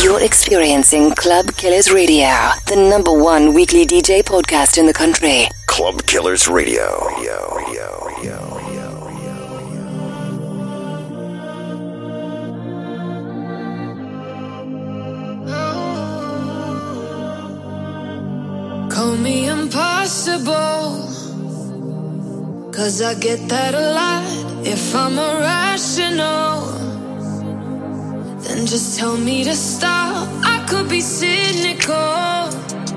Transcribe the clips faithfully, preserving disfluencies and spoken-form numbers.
You're experiencing Club Killers Radio, the number one weekly D J podcast in the country. Club Killers Radio. Radio, radio, radio. Call me impossible, 'cause I get that a lot. If I'm irrational, then just tell me to stop. I could be cynical,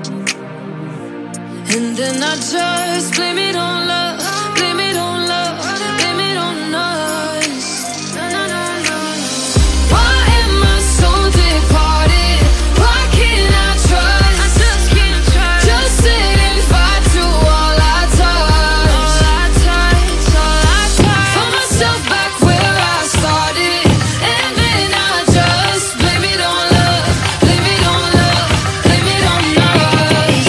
and then I just blame it on love, blame it on love, blame it on us. No, no, no, no. Why am I so departed? Why can't I trust? I just can't trust. Just setting fire to all I touch, all I touch, all I touch. Put myself back where I started, and then I just blame it on love, blame it on love, blame it on us.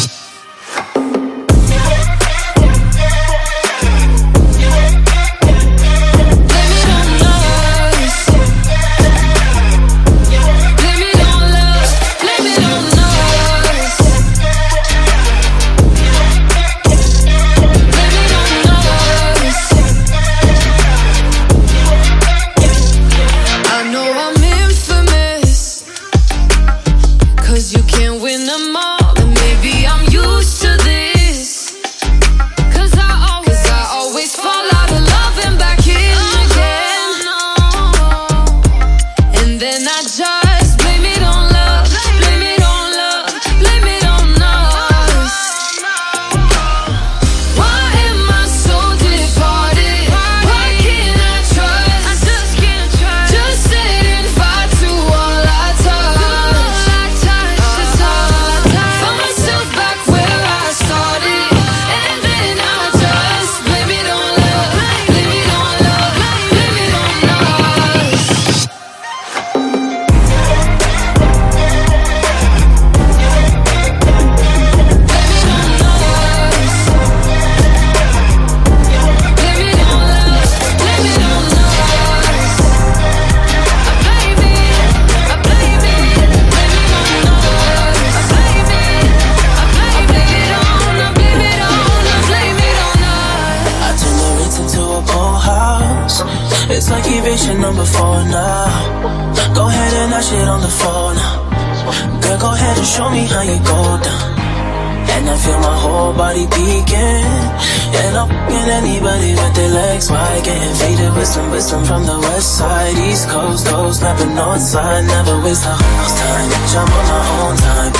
Wisdom from the west side, east coast, those snapping north side. Never waste a house time, jump on my own time.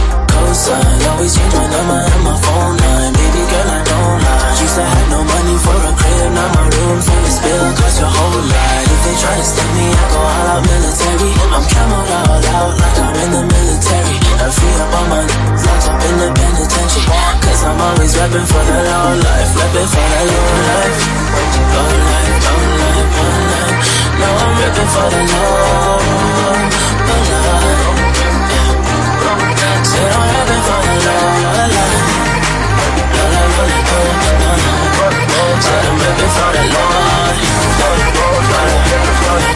Cosign, always change my number and my phone line. Baby girl, I don't lie. Used to have no money for a crib, now my room's on this bill, cost your whole life. If they try to stick me, I go all out military. I'm camoed all out like I'm in the military. I free up all my n****s, locked up in the penitentiary. Cause I'm always rapping for the low life, rapping for the low life. Low life, low life, low life. Now I'm rapping for the low, low life. Said I'm rapping for the low life. Low life, low life, low life. Said I'm rapping for the low life. Low life, low life, low life,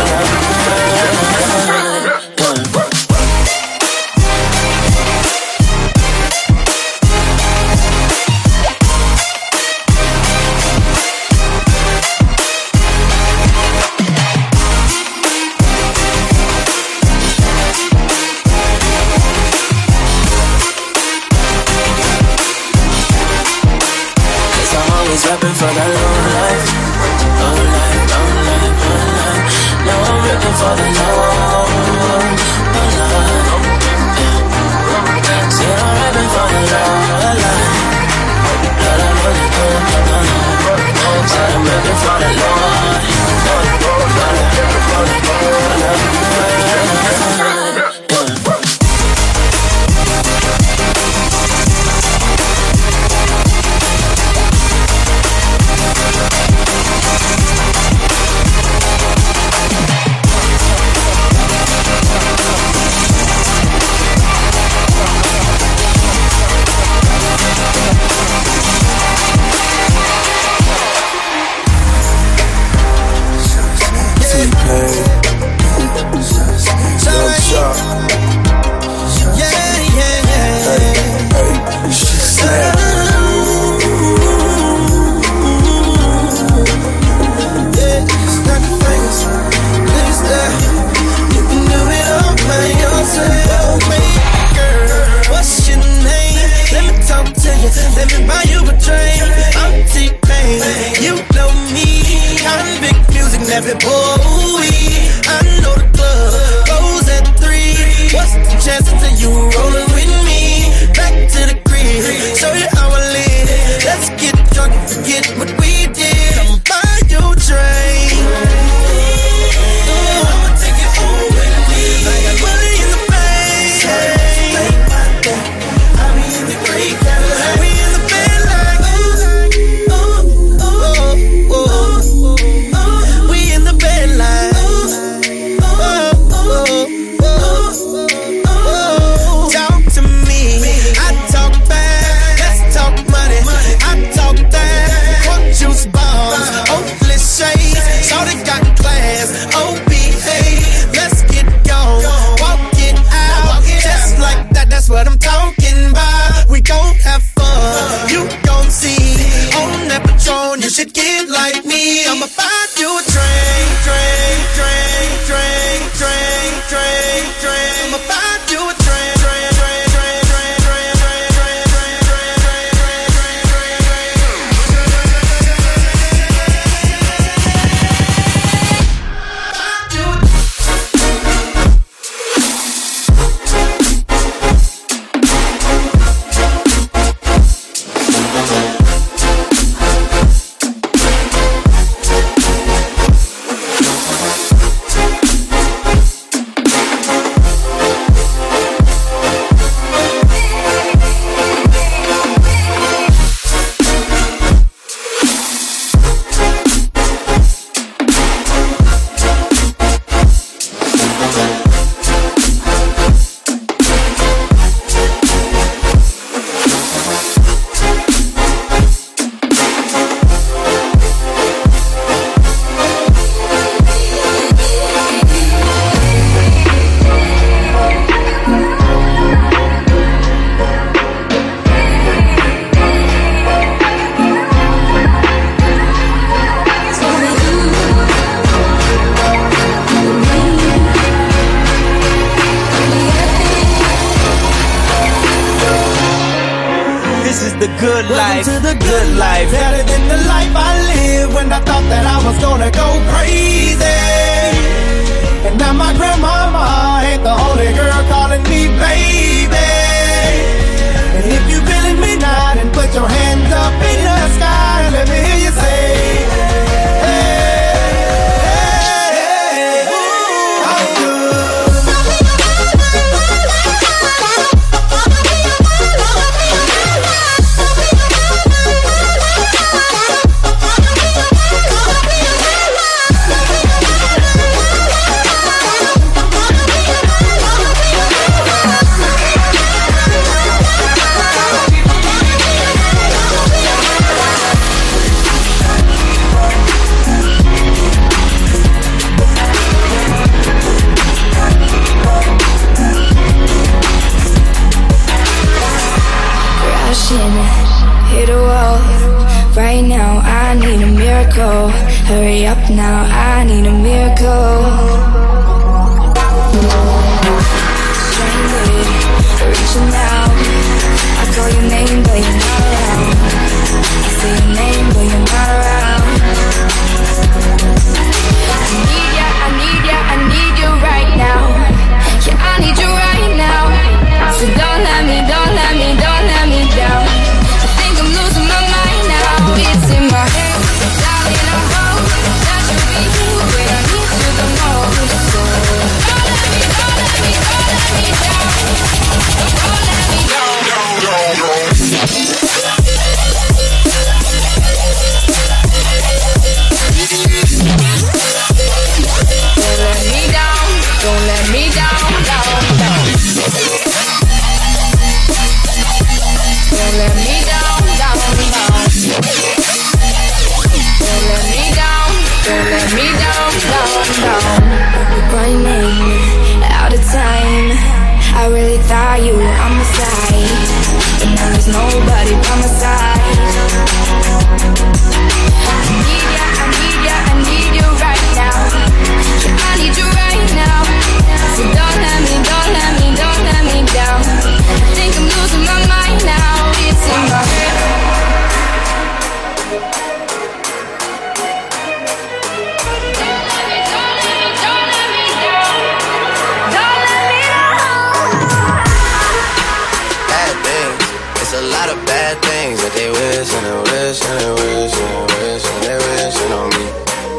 low life. Rapping for the low life, low life, low life, low life. Now I'm rapping for the low, low life. Say I'm rapping for the low life, low life, low life, low life. Say I'm rapping for the low life, low life, low life, low life. T-Pain the good life. Welcome to the good life. Better than the life I lived when I thought that I was gonna go crazy. And now my grandmama ain't the only girl calling me baby. And if you feeling me now, then put your hands up in the sky and let me hear you say, hey, hey, hey, I'm good. Hit a wall. Right now I need a miracle. Hurry up now, I need a miracle. Stranded, reaching out. I call your name but you're not around. I say your name but you're not around. I need ya, I need ya, I need you right now. Yeah, I need you right now. So don't let me, don't let me, don't let me down. I think I'm losing my mind now. It's in my head, darling, I hope that you'll be here when I need you the most. So don't let me, don't let me, don't let me down. Don't let me down, down, down, down. Don't let me down, don't let me down, down, down. Don't let me down, down, down. Don't let me down, don't let me down, down, down. Running out of time. I really thought you were on my side, but now there's nobody by my side. I need ya, I need ya, I need you right now. Yeah, I need you right now. So don't let me, don't let me, don't let me down. I think I'm losing my mind now. It's in my head. A lot of bad things that they wish and they wish and they wish and they wish and they wishing on me.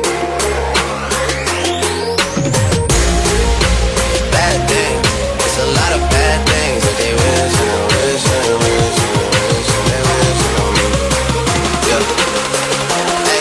Bad things, it's a lot of bad things that they wish and they wish and they wish and they wish and they wishing on me. Yeah. Hey.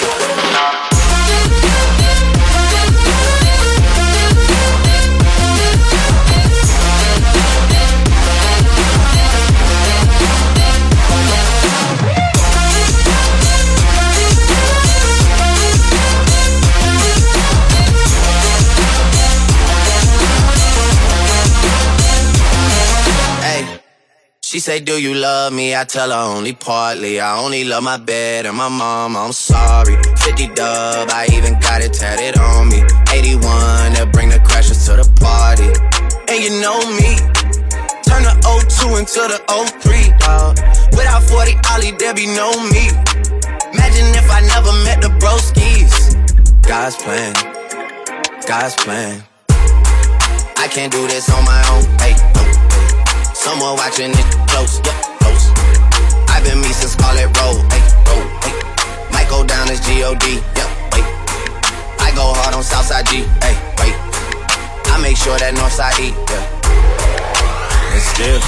She say, do you love me? I tell her only partly. I only love my bed and my mom, I'm sorry. fifty dub, I even got it tatted on me. eighty-one, they'll bring the crashers to the party. And you know me, turn the oh two into the oh three, dawg. Without forty Ollie, there be no me. Imagine if I never met the broskies. God's plan, God's plan. I can't do this on my own, hey, no. Someone watching it close, yeah, close. I've been me since Scarlet Road, hey, road, hey. Might go down as G O D, yeah, wait. I go hard on Southside G, hey, wait. I make sure that Northside E, yeah. And still,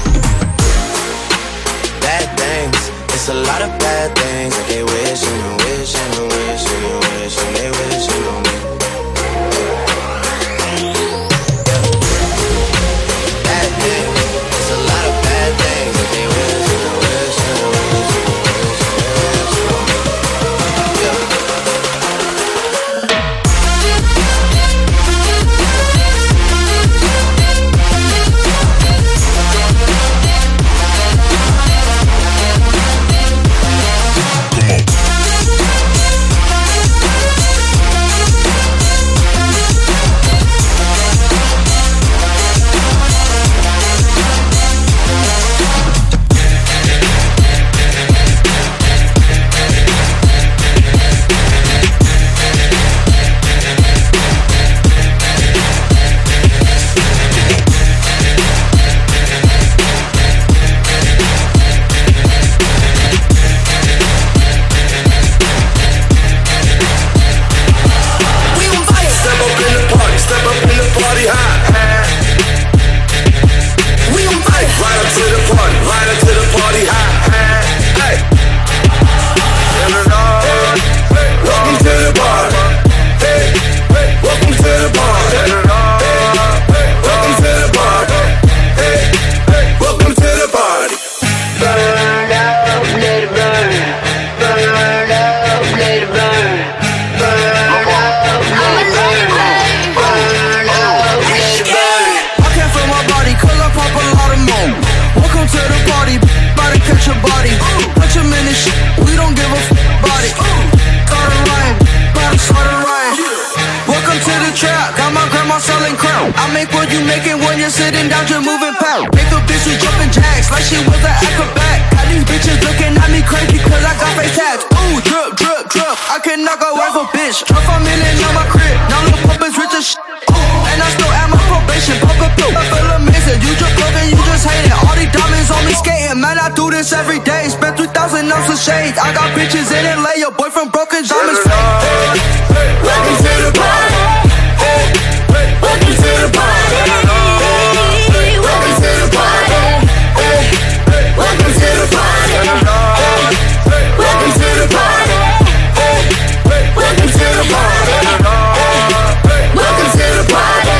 bad things, it's a lot of bad things that they wishing and wishing and wishing and wishing they wishing on me. Bad things. A lot of bad things that they wish and wish and wish and wish and wish on me. Come on. I make what you making when you're sitting down, just moving pound. Make a bitch who jumping jacks like she was an acrobat. Got these bitches looking at me crazy cause I got face tags. Ooh, drip, drip, drip. I can knock a wife a bitch. Drop a million on my crib. Now little puppets rich as shit. Ooh, and I still at my probation. Pop a pill. I feel amazing. You just loving, you just hating. All these diamonds on me skating. Man, I do this every day. Spend three thousand ounces of shades. I got bitches in L A. Your boyfriend broken diamonds fake. Welcome to the party. Welcome to the party. Welcome to the party. Welcome to the party. Welcome to the party. Welcome to the party. Welcome to the party.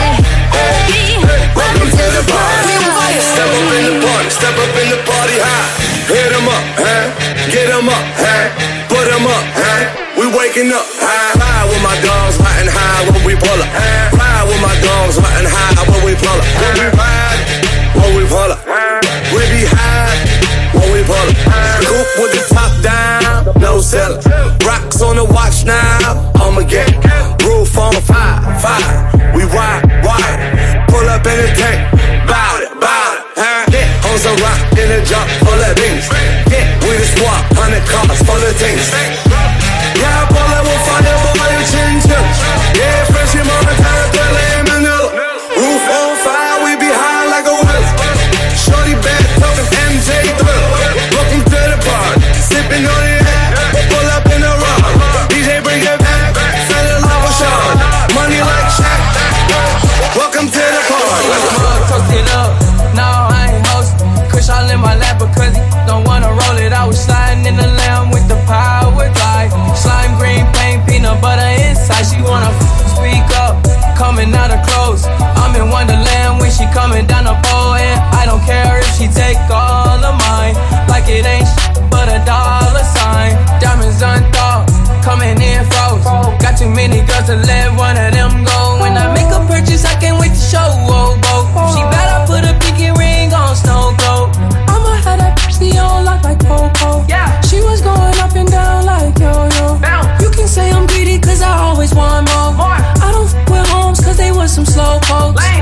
Welcome to the party. Step up in the party, step up in the party high. Hit 'em up, huh? Get 'em up, huh? Put 'em up, huh? We waking up high, high with my dogs, hot and high when we pull up. Ride with my dogs, hot and high when we pull up. When we ride, when we pull up. We be high when we pull up. Coupe with the top down, no cellar. Rocks on the watch now, I'ma get it. Roof on fire, fire. We ride, ride. Pull up in the tank, bout it, bout it. Huh? Hit on some rock in the jump full of beans. Get with the squad, hundred cars full of things. Yeah, pull up with fire, boy, you chin chin. Yeah, fresh him on the caterpillar in Manila. Roof on fire, we be high like a willow. Shorty bad, talking M J Thriller. Welcome to the party, sipping on the air. Pull up in the rock, D J bring it back. Fell in love with Sean, money like Shaq. Welcome to the party. Toast it up, now I ain't hosting. Kush all in my lap because he don't wanna roll it. I was sliding in the lamb with the power glide. Slime green paint, peanut butter inside. She wanna f- speak up, coming out of clothes. I'm in Wonderland when she coming down the pole. And I don't care if she take all of mine. Like it ain't sh- but a dollar sign. Diamonds unthought, coming in froze. Got too many girls to let one of them go. When I make a purchase, I can't wait to show. Oh, oh. She better put a pinky ring on Snow Globe. I'ma have that pussy on lock like Coco. Yeah. She was going up and down like yo-yo. Bounce. You can say I'm greedy cause I always want more. more. I don't f with homes cause they was some slow folks. Lame.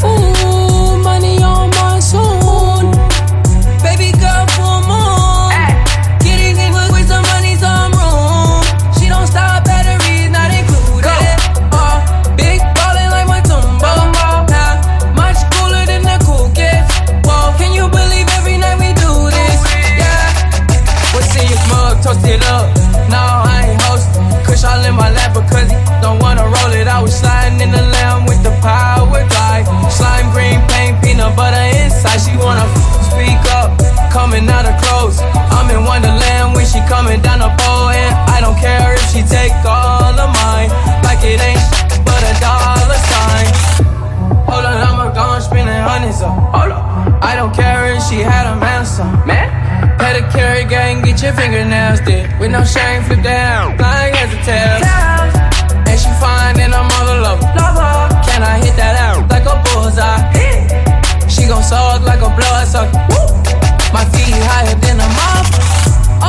Ooh, money on my soul. Baby girl, full moon. Hey. Getting in with, with some money, some room. She don't stop, batteries not included. Uh, big ballin' like my Tumbo. Nah, much cooler than the cool kids. Whoa, can you believe every night we do this? Yeah. What's in your mug? Toast it up. Now I ain't hosting. Kush all in my lap because he don't wanna roll it. I was sliding in the lamb with the power glide. Slime green paint, peanut butter inside. She wanna f- speak up, coming out of clothes. I'm in Wonderland when she coming down the pole. And I don't care if she take all of mine. Like it ain't sh- but a dollar sign. Hold on, I'ma go and spending hundreds up. Hold on, I don't care if she had a man son. Man, pedicure gang, get your fingernails did. With no shame, flip down, flying as a tail. And she fine and I'm all love. Can I hit that out like a bullseye? She gon' suck like a blood sucker. My feet higher than a mop. Oh,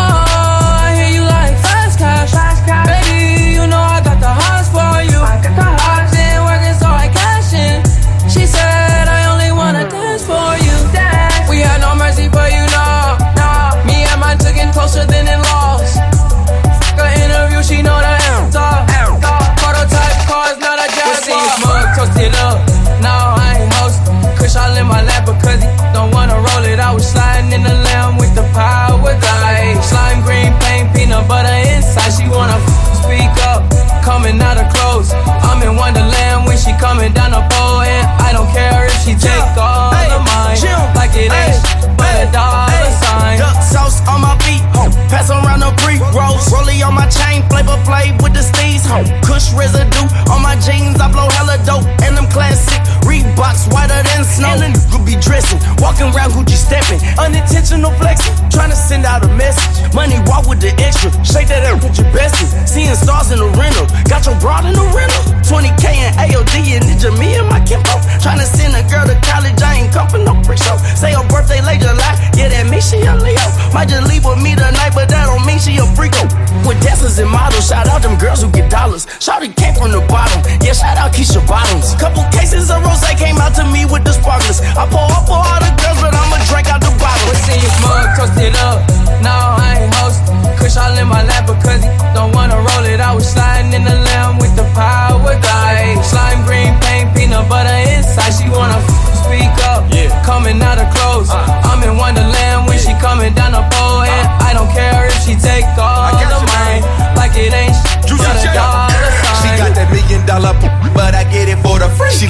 I hear you like fast cash. Baby, you know I got the hots for you. I've been working so I cash in. She said I only wanna dance for you. We had no mercy for you, no, no. Me and my chicken closer than in laws. Fuck her interview, she know the answer. Prototype cars, not a jazz. See you mug, toast it up. Now I ain't hosting. Kush all in my lap because he don't wanna roll it. I was sliding in the lamb with the power glide. Slime green paint, peanut butter inside. She wanna f- speak up, coming out of clothes. I'm in Wonderland when she coming down the pole. And I don't care if she take all hey, of mine. Chill. Like it ain't hey, but hey, a dollar hey, sign. Duck sauce on my feet, ho. Pass around the pre-rolls. Rollie on my chain, flavor flame with the steez, ho. Kush residue on my jeans, I blow hella dope. And them classic Reeboks whiter than snow. And you could be dressing, walking around Gucci stepping. Unintentional flexing, trying to send out a message. Money walk with the extra, shake that up with your besties. Seeing stars in the rental, got your broad in the rental. twenty K and A O D and Ninja, me and my Kimbo. Trying to send a girl to college, I ain't come for no pre-show. Say her birthday late July, yeah that means she a Leo. Might just leave with me tonight, but that don't mean she a freako. With dancers and models, shout out them girls who get dollars. Shawty came from the bottom, yeah shout out Keisha Bottoms. Couple cases of rosé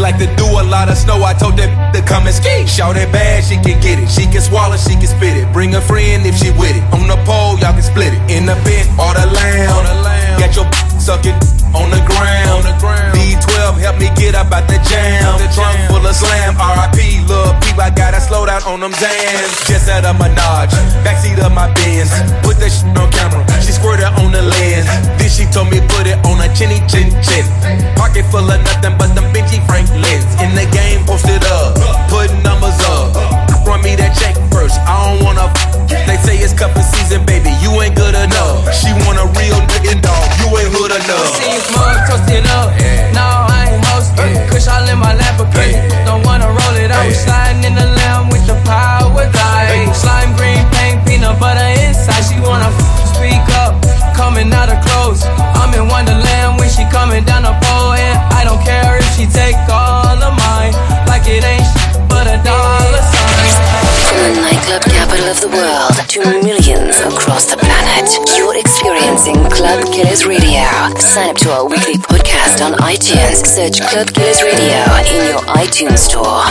like to do a lot of snow. I told that to come and ski. Shout it bad, she can get it. She can swallow, she can spit it. Bring a friend if she with it. On the pole, y'all can split it. In the bent or the lamb. Got your suck it on the ground. B twelve help me get up out the jam. The trunk full of slam. R I P, lil' peep, I gotta slow down on them Zans. Just out of Menage, backseat of my Benz. Put that shit on camera, she squirted on the lens. Then she told me put it on a chinny chin chin. Pocket full of nothing but them Benji Franklins. In the game, posted up, putting numbers up. Run me that check first, I don't wanna f- They say it's cuffin' season, baby, you ain't good enough. She want a real nigga dog, you ain't hood enough. See you mug toasted up, no I ain't hosting. Kush all in my Lamborghini, don't wanna roll it. I was sliding in the lamb with the power glide. Slime green paint, peanut butter inside. She wanna f- speak up, coming out of clothes. I'm in Wonderland when she coming down the pole, and I don't care if she take all of mine, like it ain't sh- but a dollar sign. From the nightclub capital of the world to millions across the planet, you're experiencing Club Killers Radio. Sign up to our weekly podcast on iTunes. Search Club Killers Radio in your iTunes store.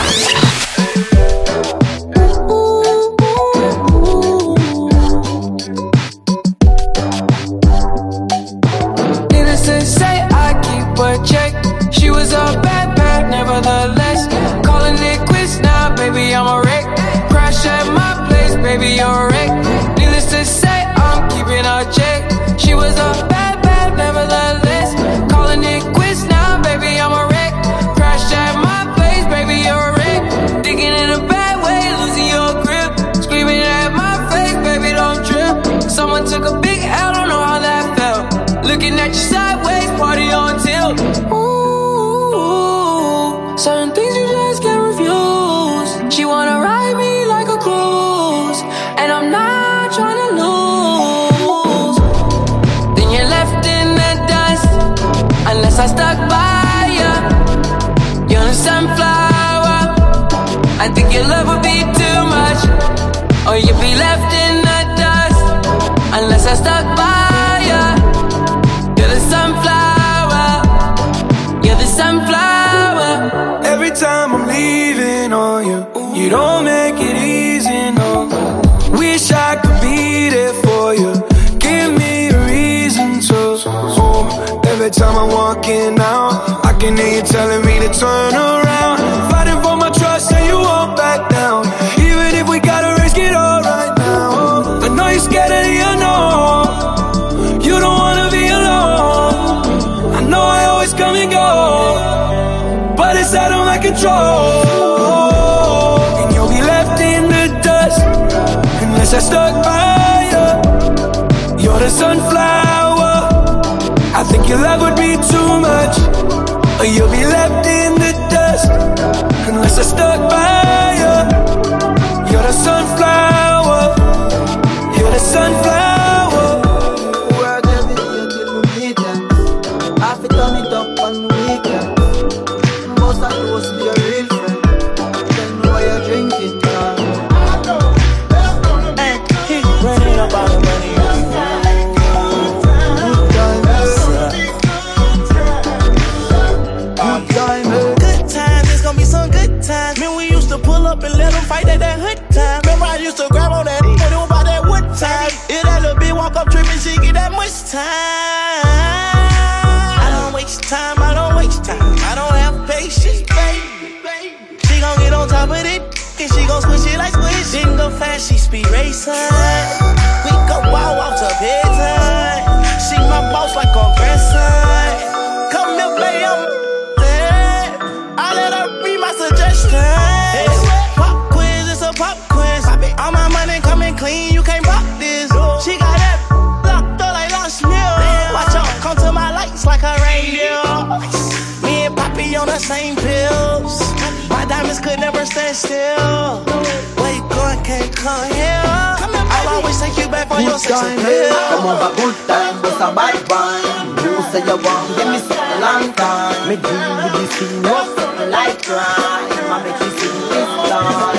Needless to say, I keep a check. She was a bad bad, nevertheless. Calling it quits now, baby, I'm a wreck. Crash at my place, baby, you're a wreck. Needless to say, I'm keeping a check. She was a bad bad, nevertheless. Calling it quits now, baby, I'm a wreck. Crash at my place, baby, you're a wreck. Digging in a bad way, losing your grip. Screaming at my face, baby, don't trip. Someone took a big L, don't know how that felt. Looking at you sideways, party on tilt. Ooh, certain things you just can't refuse. She wanna ride me like a cruise, and I'm not trying to lose. Then you're left in the dust, unless I stuck by ya. You're a sunflower, I think your love would be too much. Or you'd be left in the dust, unless I stuck by ya. You're the sunflower, you're the sunflower. Every time I'm leaving on you, you don't make it easy, no. Wish I could be there for you, give me a reason to. Oh, every time I'm walking out, I can hear you telling me to turn around. Fighting for my trust and you won't back down. Even if we gotta risk it all right now. I know you're scared of the unknown, you don't wanna be alone. I know I always come and go, but it's out of my control. And you'll be left in the dust, unless I stuck by you. You're the sunflower, I think your love would be too much. Or you'll be left in the dust, unless I stuck by you. You're the sunflower, you're the sunflower. Work every day till we meet ya. I fi turn it up on the weekend. Most of those be a real friend. Tell me why you're drinking, man. Hey, keep running up on the money. Good times, it's gonna be some good times. Man, we used to pull up and let them fight at that hood time. Remember I used to grab on that when it was about that wood time. If that little bitch walk up tripping, she get that much time. I don't waste time, I don't waste time. I don't have patience, baby. She gon' get on top of it, and she gon' switch it like switch. Didn't go fast, she speed racing. We go wild off to bedtime. She my boss like on grandson. Come here, play, I'm I let her be my suggestion. Pop quiz, it's a pop quiz. All my money coming clean, you can't pop this. She got that locked up like Lost Mill. Watch out, come to my lights like a reindeer. Me and Poppy on the same pills. My diamonds could never stand still. Where you going, can't come here. I'll always take you back for your sex appeal. Come over, good time, but a bad one. You say you want, give me something long time. Me deal with this thing, no something like crime. I make you sing this song.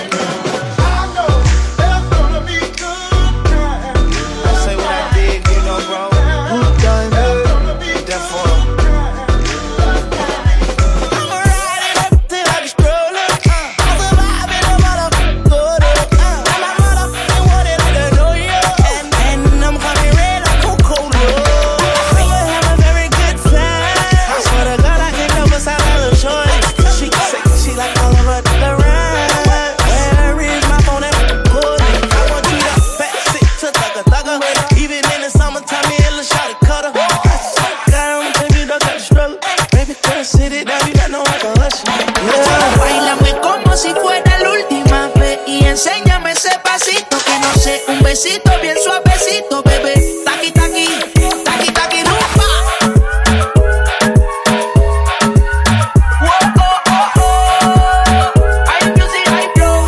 besito bien suavecito, bebé. Taqui, taqui, taqui, taqui, rumba. Whoa, oh, oh, oh. Hay music, hay flow.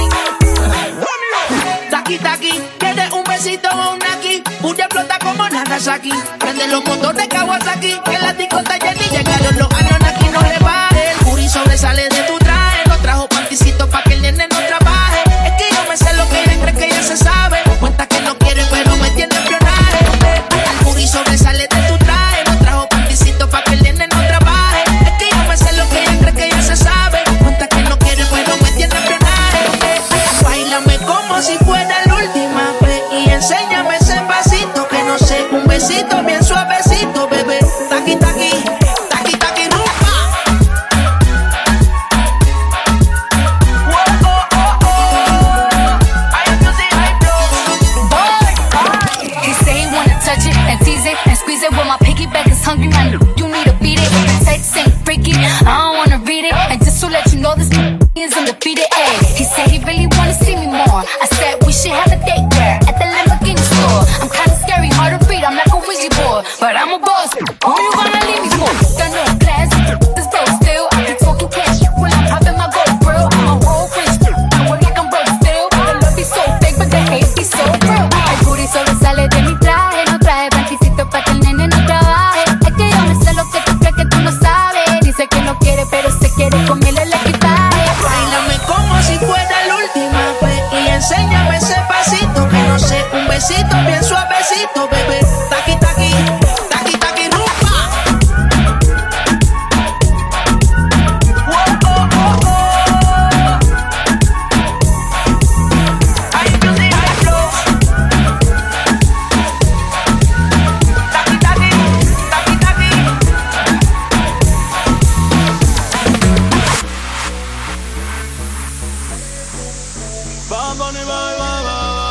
Taqui, taqui, ¿quieres un besito o un aquí? Una explota como Nagasaki. Prende los motores de Kawasaki. Que la discota llena y llegaron los años aquí no le baje. El booty sobresale de tu traje. No trajo panticito pa' que el nene no trabaje. Es que yo me sé lo que ella cree que ya se sabe. Cuenta que no quiere pero me tiene espionaje. El booty sobresale de tu traje. No trajo panticito pa' que el nene no trabaje. Es que yo me sé lo que ella cree que ya se sabe. Cuenta que no quiere pero me tiene espionaje. Báilame como si fuera la última vez y enséñame ese pasito que no sé, un besito bien suavecito, bebé. Taqui, taqui, taqui, taqui, rumba. Whoa, oh, oh, oh. I music, I blow. He say he wanna touch it and tease it and squeeze it. When my piggyback is hungry, man, you need to beat it. Sex ain't freaky, I don't wanna read it. And just to let you know, this is undefeated. Ay, he said he really wanna see me more. I said we should have a date where at the Lamborghini store. I'm kinda scary, hard to read, I'm like a Ouija board, but I'm a boss. Who you gonna leave me for? Got no class, this bro still. I be talking cash when I'm popping my gold grill. I'm a whole French, I work like I'm broke still. The love is so fake, but the hate is so real. El booty sobresale de mi traje, no trae panticito pa' que el nene no trabaje. Es que yo me sé lo que tú crees que tú no sabes. Dice que no quiere, pero se quiere comerle el equipaje. Báilame como si fuera la última vez y enséñame ese pasito que no sé, un besito bien suavecito, bebé. Taqui, taqui, taqui, taqui, rumba. Whoa, oh, oh, oh. Hay music, hay flow. Taqui, taqui, taqui, taqui. Bam, Bunny, bye, bye,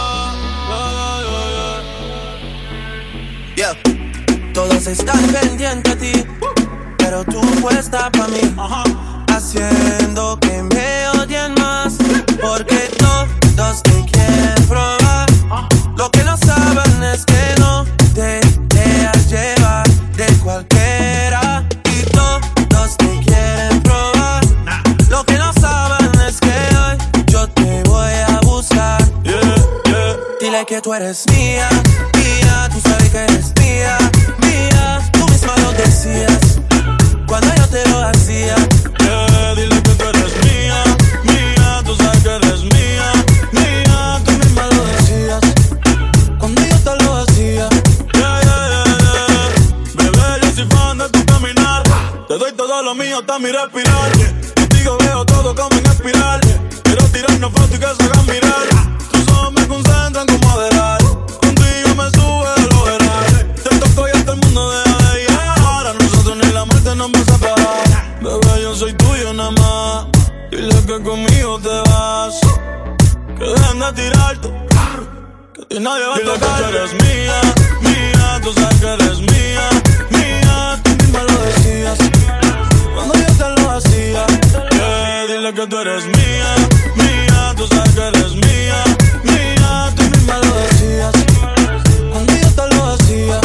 bye, bye, bye, bye. Yeah. Todos están pendientes a ti, pero tú puesta pa' mí, haciendo que me odien más, porque todos te quieren probar. Lo que no saben es que no te dejas llevar de cualquiera, y todos te quieren probar. Lo que no saben es que hoy yo te voy a buscar. Yeah, yeah. Dile que tú eres mía, mía, tú sabes que eres mía, mía, tú misma lo decías cuando yo te lo hacía. Yeah, dile que tú eres mía, mía, tú sabes que eres mía, mía, tú misma lo decías cuando yo te lo hacía. Yeah, yeah, yeah, yeah. Bebé, yo soy fan de tu caminar. Te doy todo lo mío hasta mi respirar. Contigo veo todo como en espiral. Quiero tirarnos fotos y que se hagan mirar. Tus ojos me concentran como adelar. Contigo me sube el overall. Te toco y hasta el mundo deja de llegar. A nosotros ni la muerte nos va a separar. Bebé, yo soy tuyo nada más. Dile que conmigo te vas. Que dejen de tirarte, que a ti nadie va a tocar. Dile que tú eres mía, mía, tú sabes que eres mía, mía, tú misma lo decías cuando yo te lo hacía. Yeah, dile que tú eres mía, mía, tú sabes que eres mía, mía, tú misma lo decías cuando yo te lo hacía.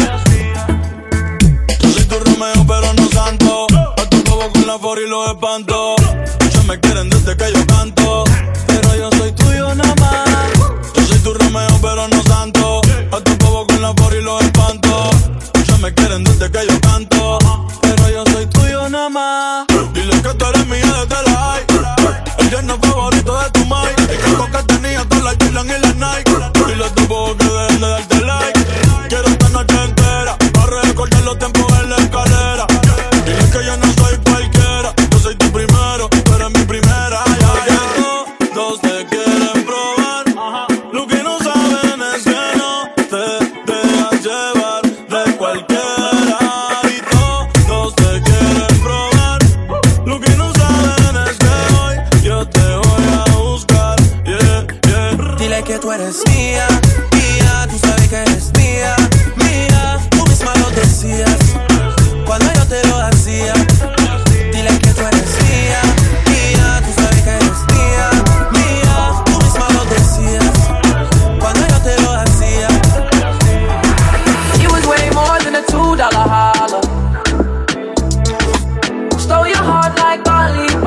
Yo soy tu Romeo pero no santo, a tu bobo con la for y los espanto. Muchos me quieren desde que yo canto, pero yo soy tuyo nada más. Yo soy tu Romeo pero no santo, a tu bobo con la for y los espanto. Muchos me quieren desde que yo canto, pero yo soy tuyo nada más. Dile que tú eres mía desde la high, el yerno favorito de tu mai. El casco que tenía todas las Jordan y las Nike. Dile a tu bobo que dejen de darte like. Quiero esta noche entera para recordar los tiempos en la escalera. Dile que yo no soy cualquiera, yo soy tu primero, tú eres mi primera. Ya, ya. Todos te quieren probar, lo que no saben es que no te dejas llevar de cualquiera. Y todos te quieren probar, lo que no saben es que hoy yo te voy a buscar. Yeah, yeah. Dile que tú eres mía, mía, tú sabes que eres mía, mía, tú misma lo decías cuando yo te lo hacía. Dile que tú eres mía, mía, tú sabes que eres mía, mía, tú misma lo decías cuando yo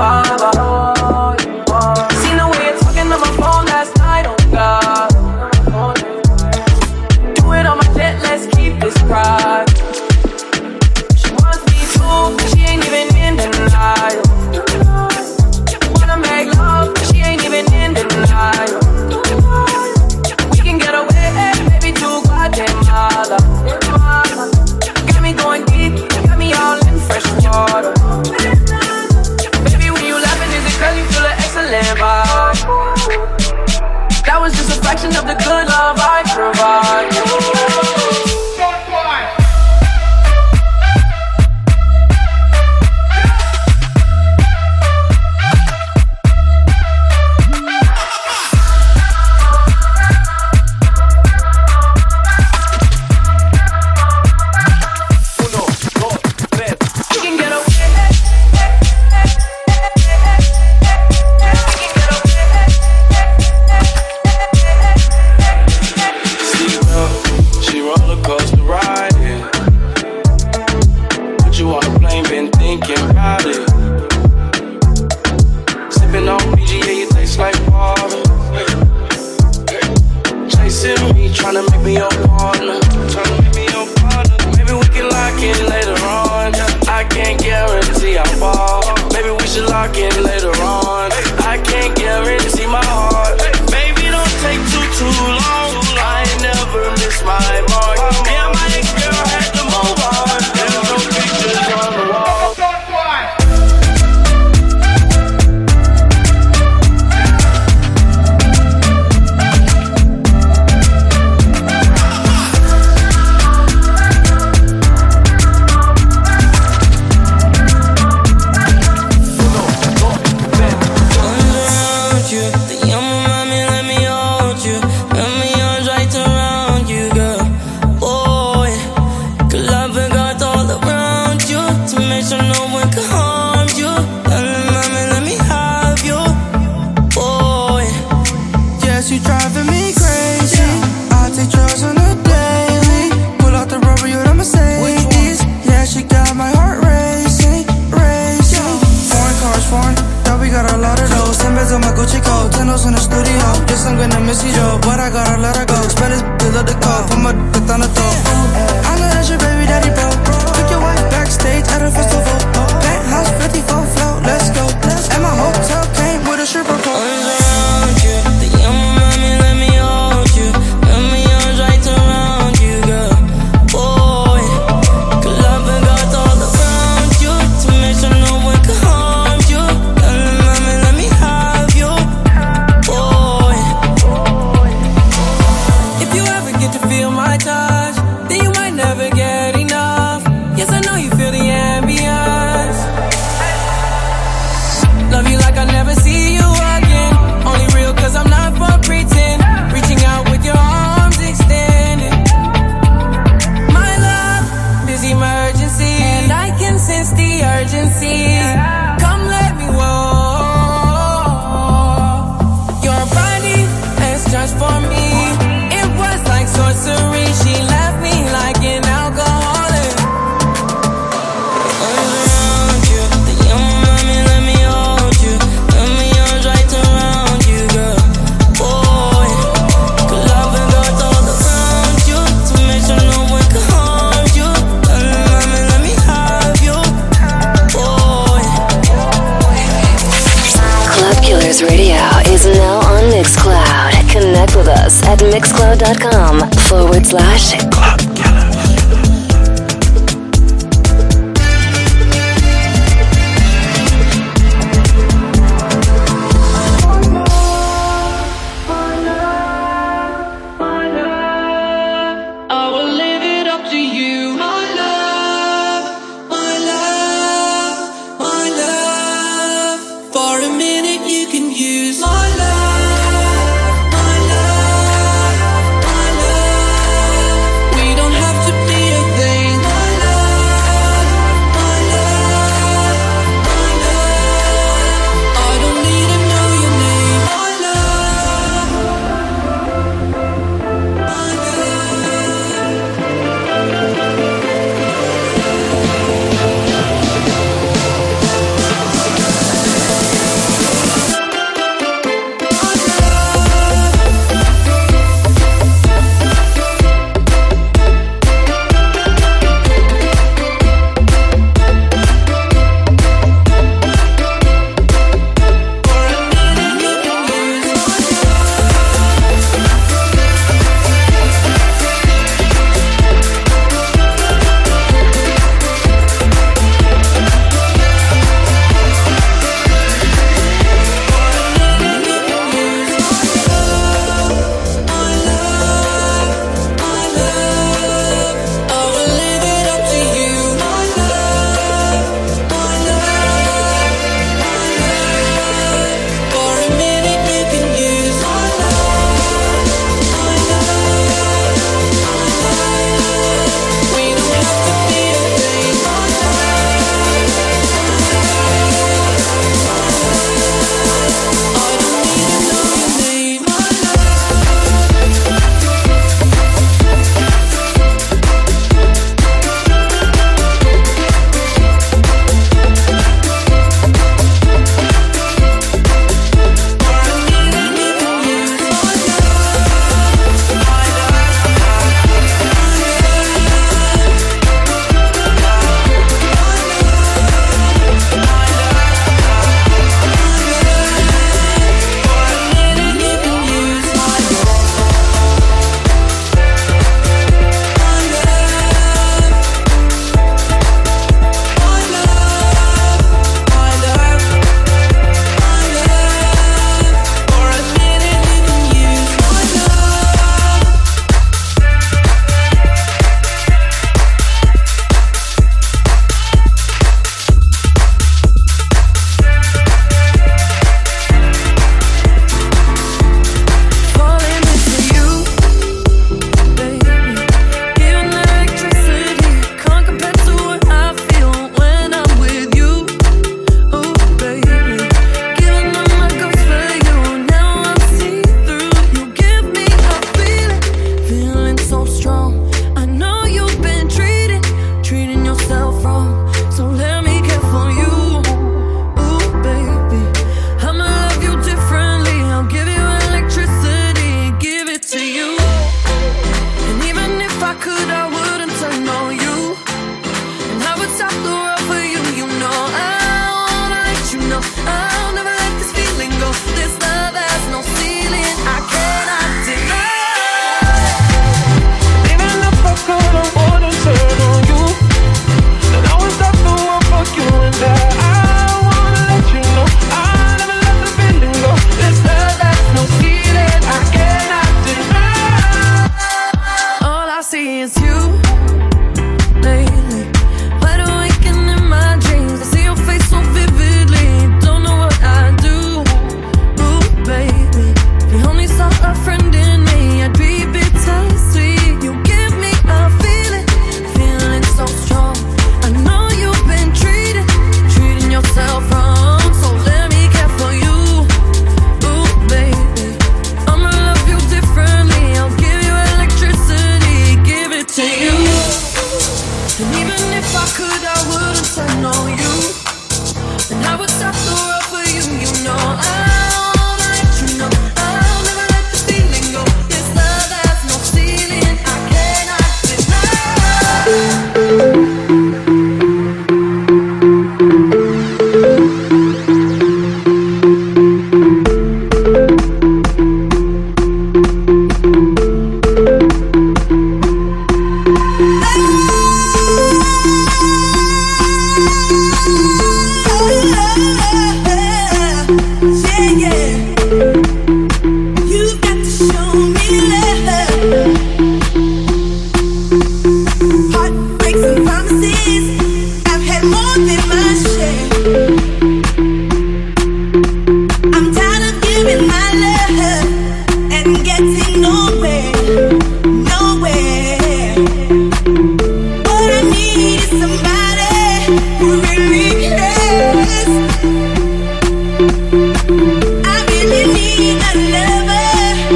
baba. Seen the way you're talking on my phone last night, oh God. Do it on my jet, let's keep this pride. She wants me too, she ain't even in denial. Wanna make love, she ain't even in denial. We can get away, maybe to Guatemala. Got me going deep, got me all in fresh water. Baby, when you laughing, is it cause you feel an excellent vibe? That was just a fraction of the good love I provide. Mixcloud.com forward slash Club Killers. I will leave it up to you. My love, my love, my love. For a minute you can use my love.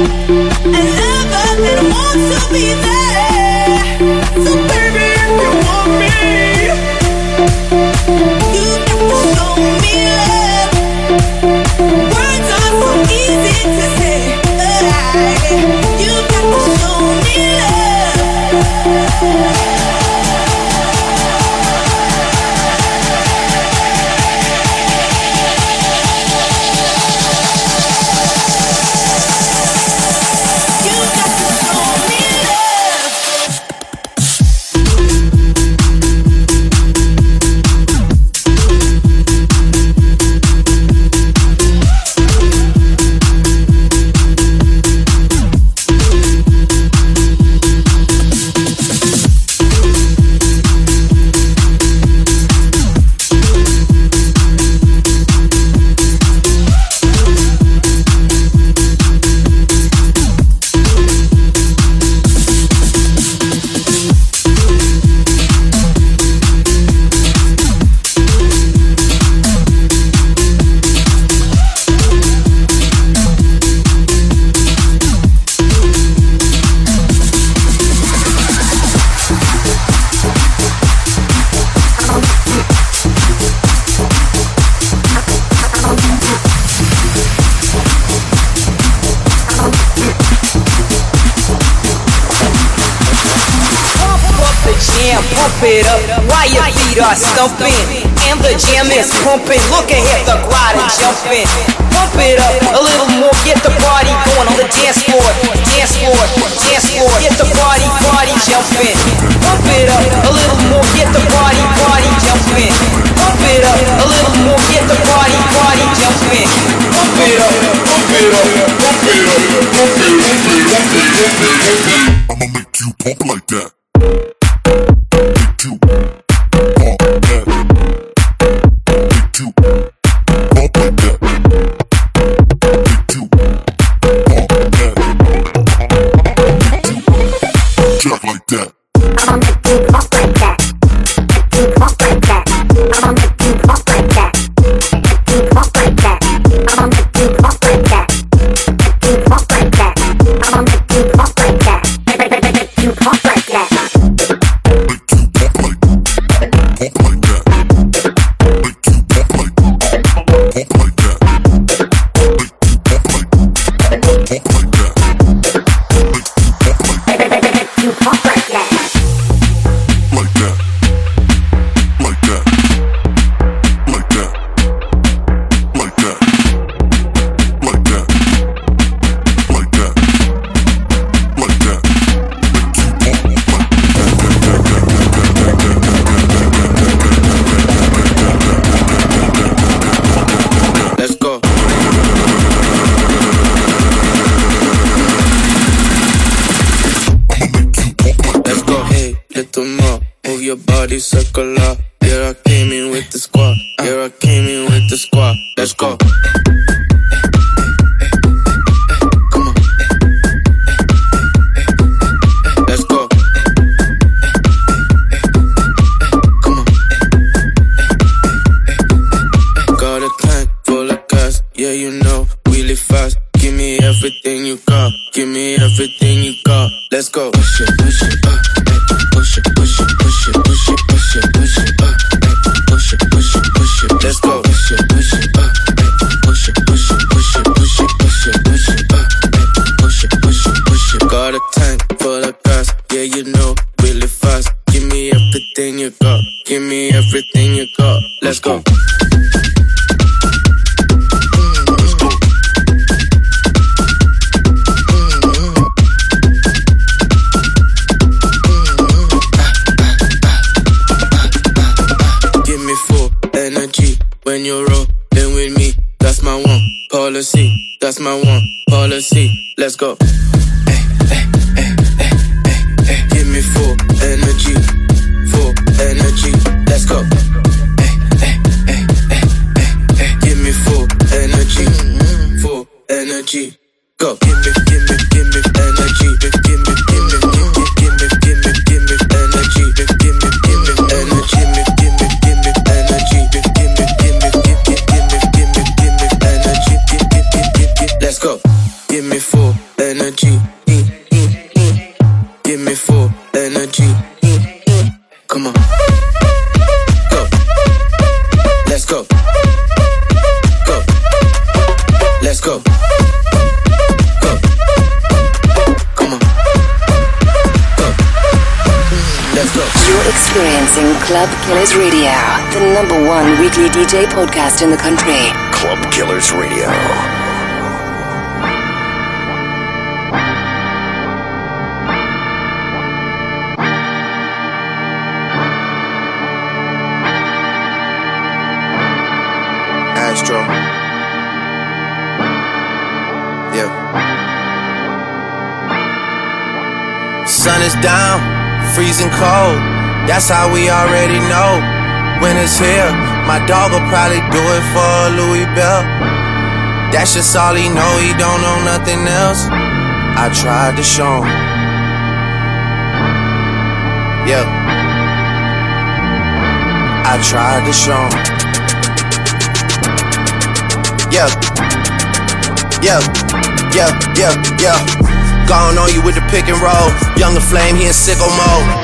a lover that wants to be there. So baby, if you want me, you got to show me love. Words are so easy to say, but I, you got to show me love. It up while your feet are stumping and the jam is pumping. Look ahead, the crowd is jumping. Pump it up a little more, get the party going on the dance floor, dance floor, dance floor. Get the party, party jumping. Pump it up a little more, get the party, party jumping. Pump it up a little more, get the party, party jumping. Pump it up, pump it up, pump it up, pump it up, pump it up, pump it up, pump it up. I'ma make you pump like that. Circular. Yeah, I came in with the squad. Yeah, I came in with the squad. Let's go. Come on. Let's go. Come on. Got a tank full of gas. Yeah, you know, really fast. Give me everything you got. Give me everything you got. Let's go. Push it, push it, uh. Push it, push it, push it, push it, push it, push it, uh. Push it, push it, push it. Let's go. Push it, push it, uh. Push it, push it, push it, push it, push it, push it, uh. Push it, push it, push it. Got a tank full of gas. Yeah, you know, really fast. Give me everything you got. Give me everything you got. Let's go. When you roll, then with me, that's my one policy. That's my one policy. Let's go. Hey, hey, hey, hey, hey, hey. Give me full energy, full energy. Let's go. Hey, hey, hey, hey, hey, hey. Give me full energy, full energy. Go. Give me, give me, give me energy. Give me, give me, give me, give me, give me, give me energy. Give me, give me, give me energy. Give me, give me, give me energy. Give me, give me, give me, give me, give me, give me energy. Give, give, give, give, give. Let's go. Give me full energy. experiencing Club Killers Radio, the number one weekly D J podcast in the country. Club Killers Radio. Astro. Yeah. Sun is down, freezing cold. That's how we already know. Winter's here. My dog will probably do it for a Louis Bell. That's just all he know. He don't know nothing else. I tried to show him. Yeah. I tried to show him. Yeah. Yeah. Yeah. Yeah. Yeah. Gone on you with the pick and roll. Younger Flame, he in sicko mode.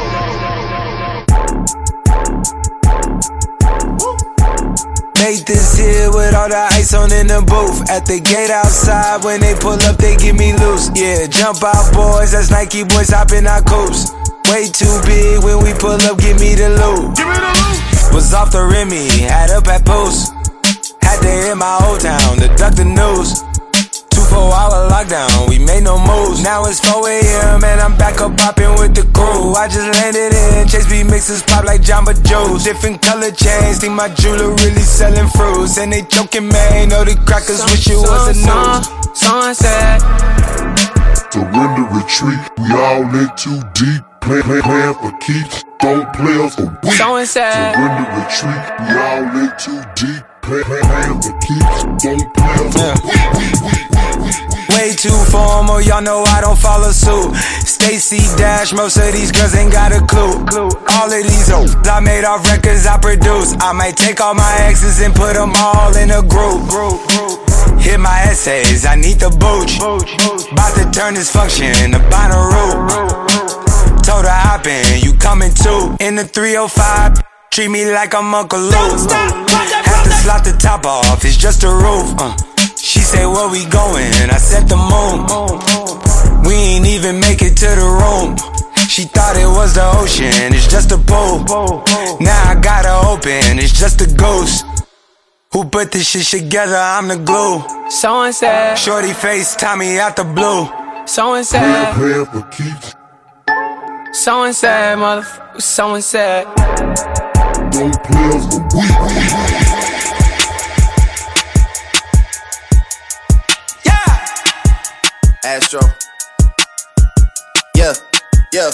Nate is here with all the ice on in the booth. At the gate outside, when they pull up, they give me loose. Yeah, jump out, boys. That's Nike boys hopping our coops. Way too big when we pull up, give me the loot. Give me the loot. Was off the Remy, had up at Post. Had to hit my old town to duck the news. Two four hour lockdown, we made no moves. Now it's four a.m. and I'm back up popping with the crew. I just landed in, Chase B mixes pop like Jamba Joe's. Different color chains, think my jeweler really selling fruits. And they joking, man, know the crackers wish it was a news. Sunset. Surrender, retreat, we all in too deep. Play, play, plan for keeps, don't play us a week. Surrender, retreat, we all in too deep. Play, play, plan for keeps, don't play us a week. Way too formal, y'all know I don't follow suit. Stacy Dash, most of these girls ain't got a clue. All of these hoes I made off records I produce. I might take all my exes and put them all in a group. Hit my essays, I need the booch. About to turn this function to Bonnaroo. Told her hop in, you coming too. In the three oh five, treat me like I'm Uncle Luke. Have to slot the top off, it's just a roof. uh. She say, where we going? I said the moon. We ain't even make it to the room. She thought it was the ocean, it's just a pool. Now I got her open, it's just a ghost. Who put this shit together? I'm the glue. Someone said, shorty face, Tommy out the blue. Someone said, plan for keeps, someone said, motherfucker, someone said, don't play us a week. Astro. Yeah, yeah.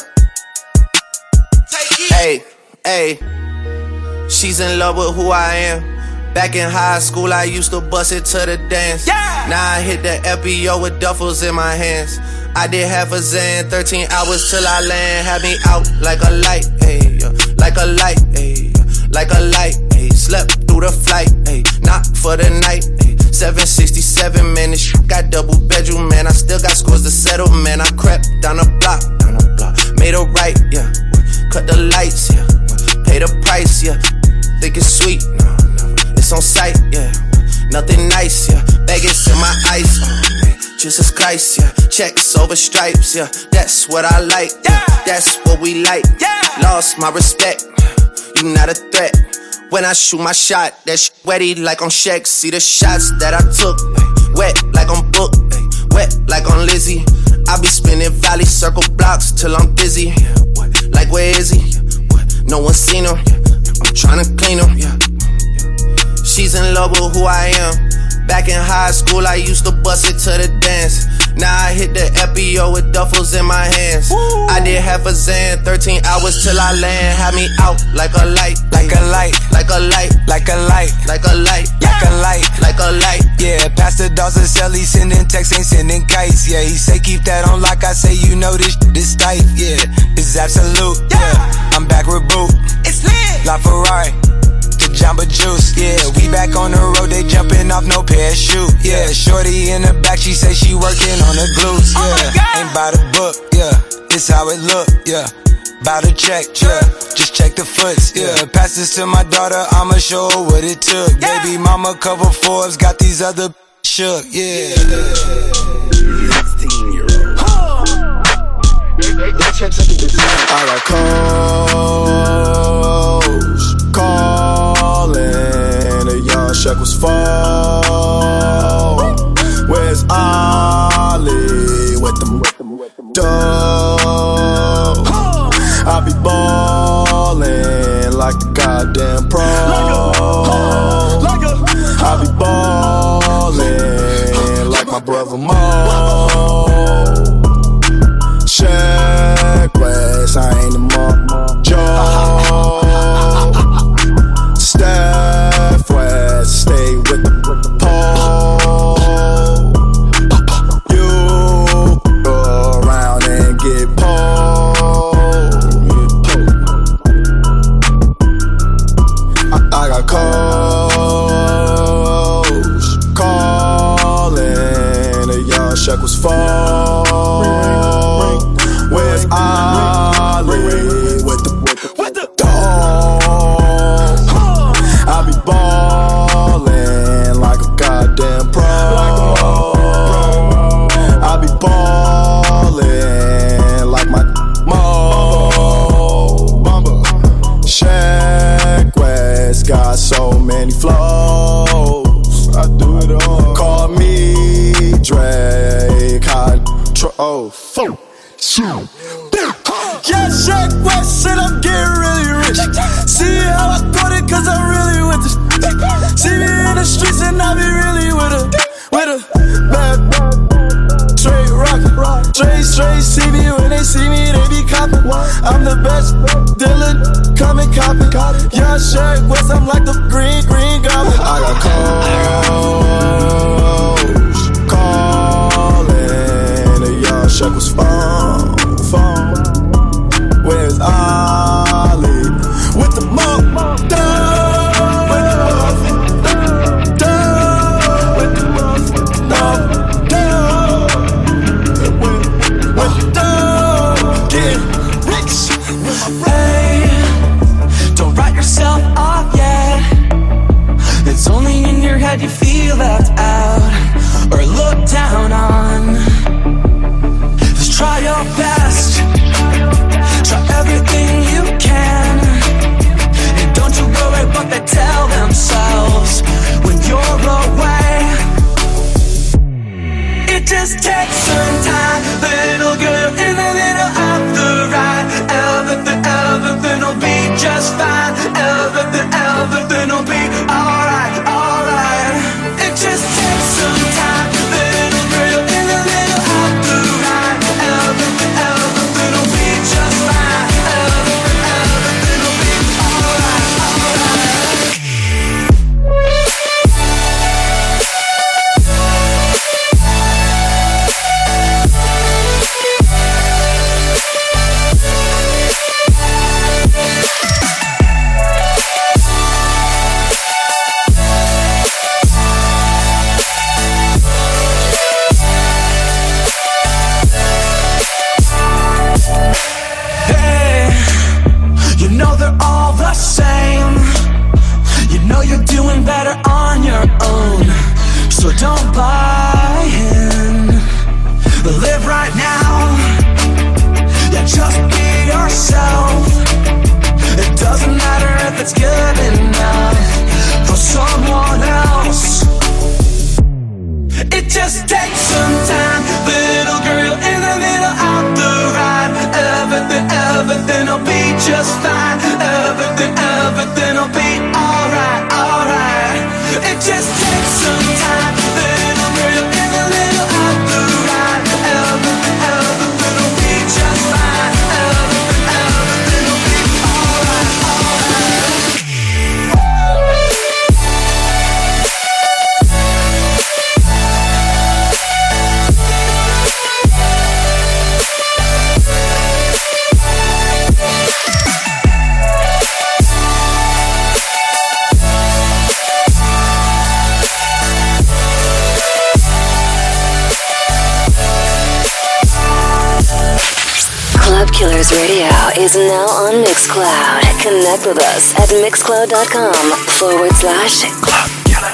Hey, hey. She's in love with who I am. Back in high school, I used to bust it to the dance. Yeah. Now I hit the F B O with duffels in my hands. I did half a Zan, thirteen hours till I land. Had me out like a light, hey, like a light, hey, like a light, hey. Slept through the flight, hey, not for the night, hey. seven sixty-seven, man, this shit got double bedroom, man. I still got scores to settle, man. I crept down the block, down the block, made a right, yeah. Cut the lights, yeah. Pay the price, yeah. Think it's sweet, no, no. It's on sight, yeah. Nothing nice, yeah. Vegas in my ice, oh, man. Jesus Christ, yeah. Checks over stripes, yeah. That's what I like, yeah. That's what we like, yeah. Lost my respect, you not a threat. When I shoot my shot, that shit wetty like on Shaq. See the shots that I took, ay, wet like on Book, ay, wet like on Lizzie. I be spinning valley circle blocks till I'm dizzy. Yeah, what? Like where is he? Yeah, what? No one seen him. Yeah, I'm tryna clean him. Yeah, yeah. She's in love with who I am. Back in high school, I used to bust it to the dance. Now I hit the F B O with duffels in my hands. Woo. I did half a Zan, thirteen hours till I land. Had me out like a light, like a light, like a light, like a light, like a light, like a light, like a light. Yeah, Pastor Dawson sell, he sending texts, ain't sending kites. Yeah, he say keep that on lock. I say you know this this tight. Yeah, it's absolute. Yeah, I'm back with Boot. It's lit. La Ferrari. Jamba Juice, yeah, we back on the road, they jumping off no parachute, yeah, shorty in the back, she say she working on the glutes, yeah, oh ain't by the book, yeah, it's how it look, yeah, by the check, yeah, just check the foots, yeah, pass this to my daughter, I'ma show her what it took, yeah. Baby mama cover Forbes, got these other shook, yeah. fifteen year old. I got cold. check was full. Where's Ollie with them dough? I be ballin' like a goddamn pro. I be ballin' like my brother Mo. Check West, I ain't the Mark Joe. Steph West, stay with the pole. You go around and get pulled. I, I got coach calling, the young check was full. Where's Ollie with the with the dog? I be ballin' like a goddamn pro. I be ballin' like my Mo. Shaq West got so many flows. I do it all. Call me Drake. Control. Yeah, Shaq West said I'm getting really rich. See how I got it, cause I'm really with this. See me in the streets and I be really with a, with a bad, straight rockin'. Straight, straight, see me when they see me, they be coppin'. I'm the best, Dylan, come and cop it. Yeah, Shaq West, I'm like the green, green goblin. I got coach callin', the young Shaq was fun, fun. Where's Ollie with the mug down? With the mug down. With the mug down. With the down. Get rich. Hey, don't write yourself off yet. It's only in your head you feel left out or looked down on. Just try your best. Try everything you can. And don't you worry what they tell themselves when you're away. It just takes some time. Little girl in the middle of the ride. Everything, everything will be just fine. Everything, everything will be alright, alright. It just takes some time. Little girl in the middle of the ride. Everything, everything will be just fine. Everything, everything will be alright, alright. Hey, you know they're all the same. You know you're doing better on your own. So don't buy in. Live right now. Yeah, just be yourself. It doesn't matter if it's good enough for someone else. It just takes some time. Little girl in the middle of the ride. Everything, everything'll be just fine. Everything, everything'll be alright, alright. It just takes some time. Little girl in the middle of the ride. Everything, everything'll be just fine. Everything, everything'll be alright, alright. Club Killers Radio is now on Mixcloud. Connect with us at mixcloud.com forward slash Club Killer.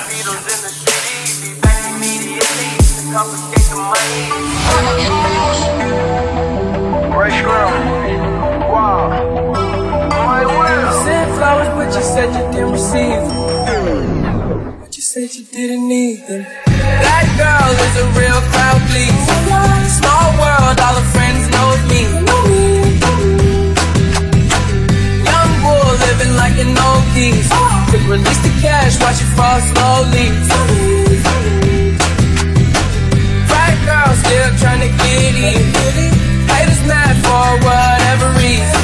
Sent flowers, but you said you didn't receive. said you didn't need them. That girl is a real crowd, please. Small world, all her friends know me. Young bull living like an old geese. Could release the cash, watch it fall slowly. Fat girl still trying to get in. Haters mad for whatever reason.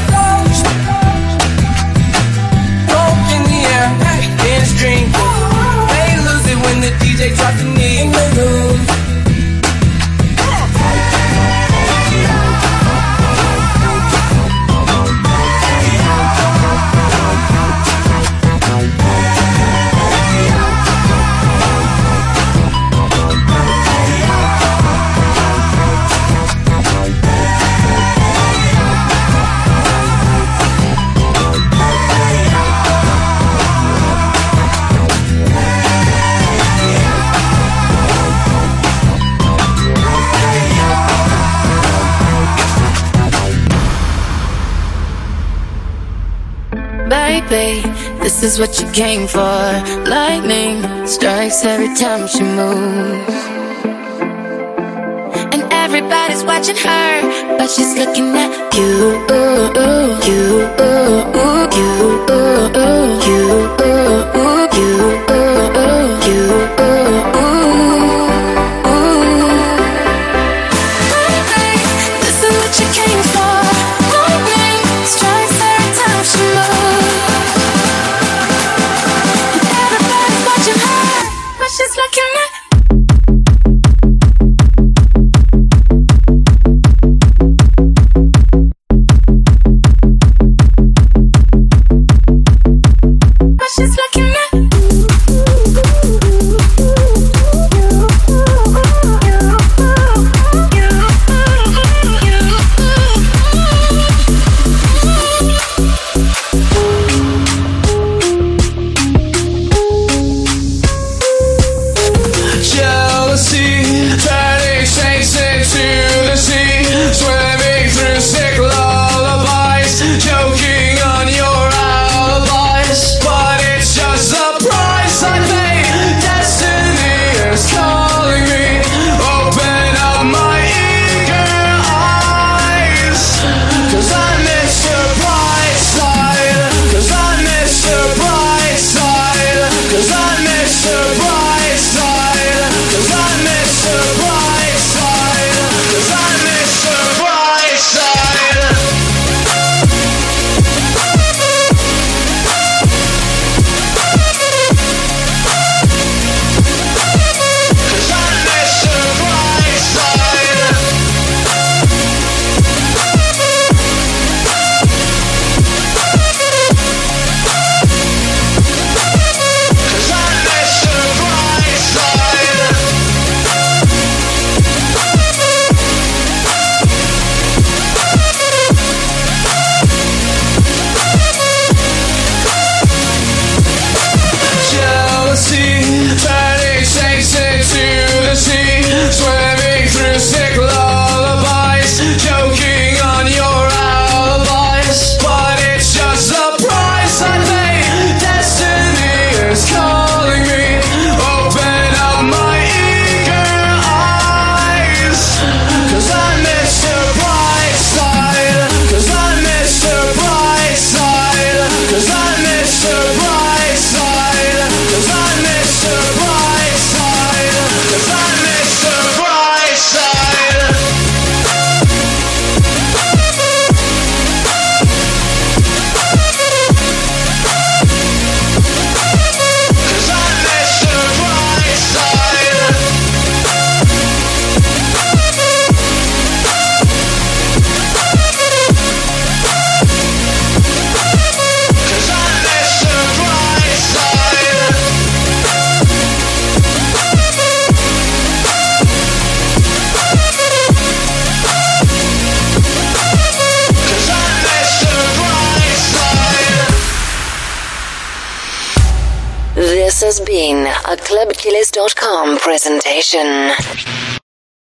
Smoke in the air, dance drinking. They lose it when the D J drops the knee. Baby, this is what you came for. Lightning strikes every time she moves, and everybody's watching her, but she's looking at you, ooh, ooh, you, ooh, ooh, you, ooh, ooh, you, ooh, ooh, you, ooh, ooh, you, ooh, ooh, ooh. Baby, this is what you came for. Lightning strikes every time she moves. She's looking at she's looking at This has been a club killers dot com presentation.